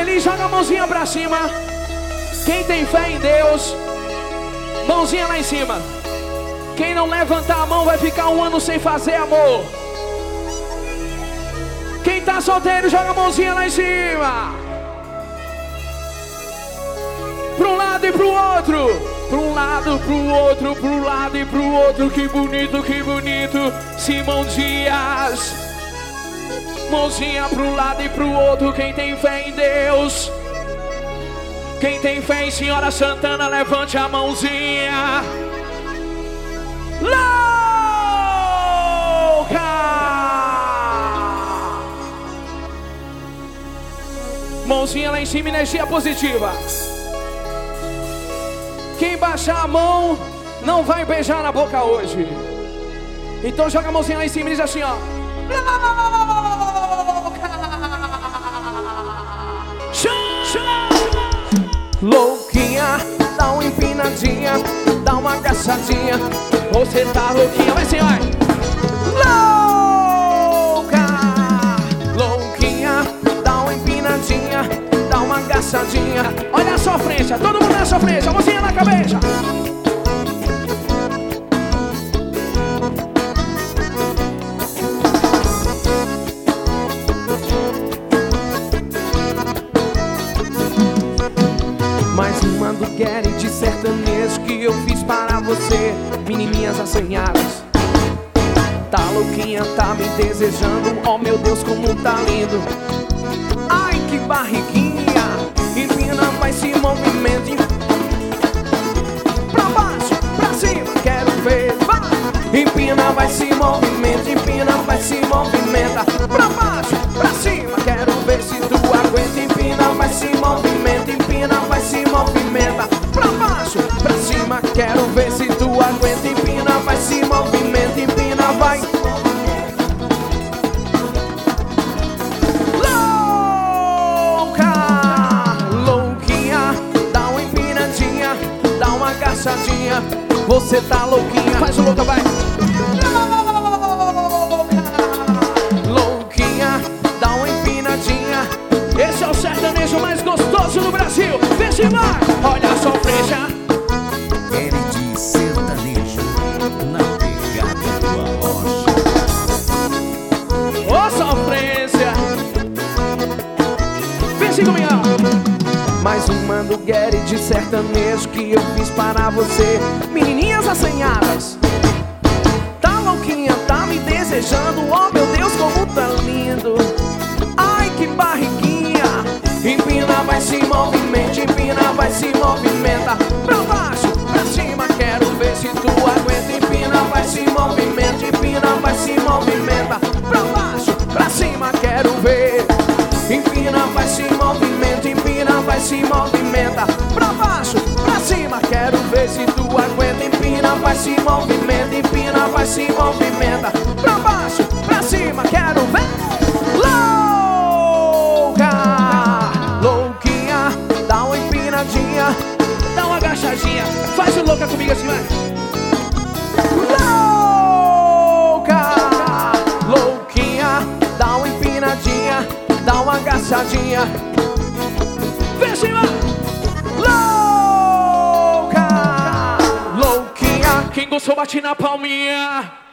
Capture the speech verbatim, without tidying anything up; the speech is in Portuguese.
feliz, joga a mãozinha pra cima. Quem tem fé em Deus, mãozinha lá em cima. Quem não levantar a mão vai ficar um ano sem fazer amor. Quem tá solteiro, joga a mãozinha lá em cima. Pro um lado e pro outro. Pro um lado, pro outro, pro lado e pro outro. Que bonito, que bonito. Simão Dias. Mãozinha pro lado e pro outro. Quem tem fé em Deus. Quem tem fé em Senhora Santana, levante a mãozinha. Louca! Mãozinha lá em cima, energia positiva. Quem baixar a mão não vai beijar na boca hoje. Então joga a mãozinha lá em cima e diz assim, ó. Louca! Louquinha, dá uma empinadinha, dá uma agachadinha. Você tá louquinha, vai sim, vai. Louca! Louquinha, dá uma empinadinha, dá uma agachadinha. Olha a sofrência, todo mundo na sofrência, mãozinha na cabeça. Mais uma do Gary de sertanejo que eu fiz para você, menininhas assanhadas. Tá louquinha, tá me desejando, oh meu Deus como tá lindo. Ai que barriguinha, empina, vai se movimente. Pra baixo, pra cima, quero ver, vai. Empina, vai se movimenta, empina, vai se movimenta. Pra baixo, pra cima, quero ver se tu aguenta. Empina, vai se movimenta, empina, vai se movimenta. Pra baixo, pra cima, quero ver se tu aguenta. Empina, vai se movimenta, empina, vai. Louca, louquinha, dá uma empinadinha, dá uma agachadinha. Você tá louquinha, faz o louca, vai. Louca, louquinha, dá uma empinadinha. Esse é o sertanejo mais gostoso do Brasil. Vê se vai, olha a sofrência. Gary de sertanejo na pegada do arrocha. Ô sofrência. Vê se comigo. Mais uma do Gary de sertanejo que eu fiz para você, menininhas assanhadas. Tá louquinha, tá me desejando, oh meu Deus como tá lindo. Ai que barriguinha, empina, vai se movimenta, empina, vai se movimenta. Pra baixo, pra cima, quero ver se tu aguenta. Empina, vai se movimenta, empina, vai se movimenta. Pra baixo, pra cima, quero ver. Empina, vai se movimenta, empina, vai se movimenta. Pra baixo, pra cima, quero ver se tu aguenta. Empina, vai se movimenta, empina, vai se movimenta. Pra baixo, pra cima, quero ver. Louca, louquinha, dá uma empinadinha, dá uma agachadinha. Faz o louca comigo assim, vai. Louca, louquinha, dá uma empinadinha, dá uma agachadinha. Vem cima. Louca, louquinha, quem gostou bate na palminha.